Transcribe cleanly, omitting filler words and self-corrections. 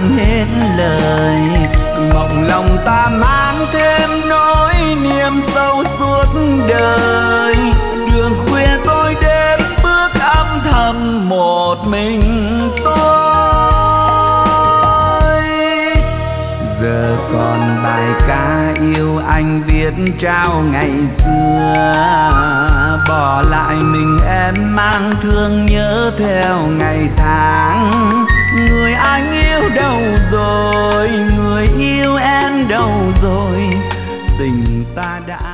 than hết lời. Mộng lòng ta mang thêm nỗi niềm sâu suốt đời. Đường khuya tôi đến bước âm thầm một mình tôi. Giờ còn bài ca yêu anh viết trao ngày xưa, bỏ lại mình em mang thương nhớ theo ngày tháng. Người anh yêu đâu rồi, người yêu em đâu rồi, tình ta đã